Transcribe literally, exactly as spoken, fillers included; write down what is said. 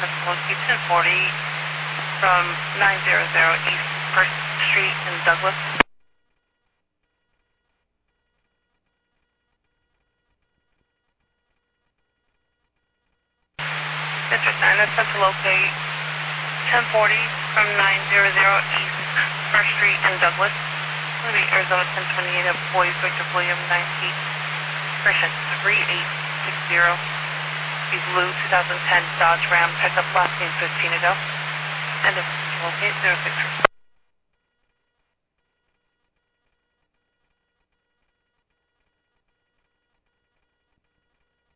Pensacola, ten forty from nine hundred East First Street in Douglas. District nine, that's set to locate ten forty from nine hundred East First Street in Douglas. It's going to be Arizona ten twenty-eight of Boys, Victor William ninety, correction, three eight six zero. He's blue, two thousand ten Dodge Ram, picked up last name fifteen ago. And if locate zero six three.